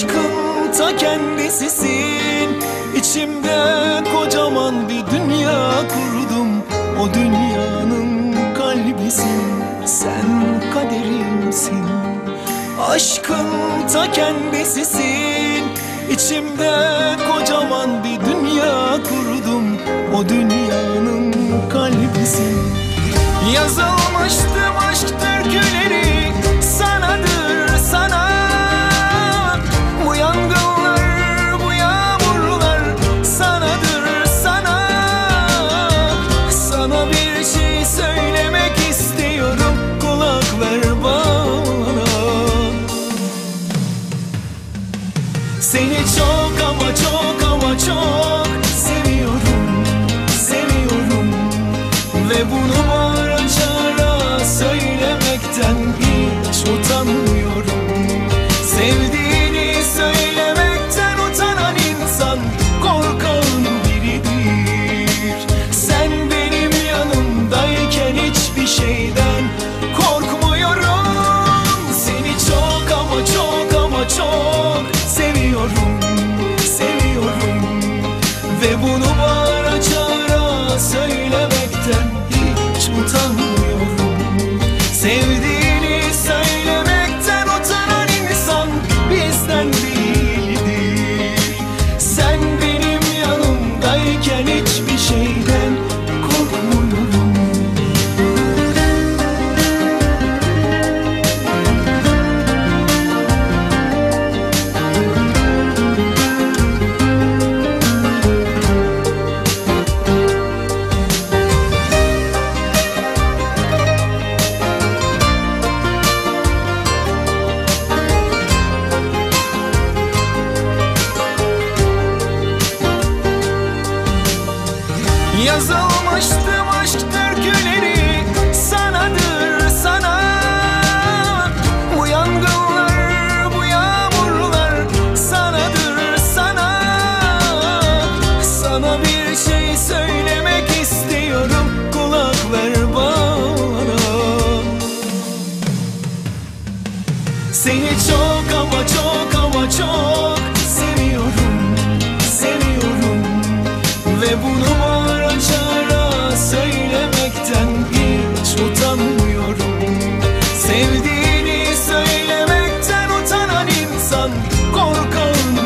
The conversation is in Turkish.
Aşkın ta kendisisin. İçimde kocaman bir dünya kurdum. O dünyanın kalbisin, sen kaderimsin. Aşkın ta kendisisin. İçimde kocaman bir dünya kurdum. O dünyanın kalbisin. Yazılmıştım aşk türküleri sanadır sana. Bu yangınlar, bu yağmurlar sanadır sana. Sana bir şey söylemek istiyorum, kulak ver bana. Seni çok ama çok ama çok seviyorum, seviyorum. Ve bunu bağıra çağıra söylemekten hiç utanmıyorum. Sevdiğini söylemekten utanan insan korkan biridir. Sen benim yanımdayken hiçbir şeyden korkmuyorum. Seni çok ama çok ama çok seviyorum, seviyorum. Ve bunu bağıra çağıra söylemekten hiç utanmıyorum. Sevdiğini söylemekten utanan insan bizden değildir. Sen benim yanımdayken hiçbir şeyden korkmuyorum. Yazılmıştım aşk türküleri sanadır sana. Bu yangınlar, bu yağmurlar sanadır sana. Sana bir şey söylemek istiyorum, kulak ver bana. Seni çok ama çok ama çok seviyorum, seviyorum. Ve bunu bağıra çağıra söylemekten hiç utanmıyorum. Sevdiğini söylemekten utanan insan korkan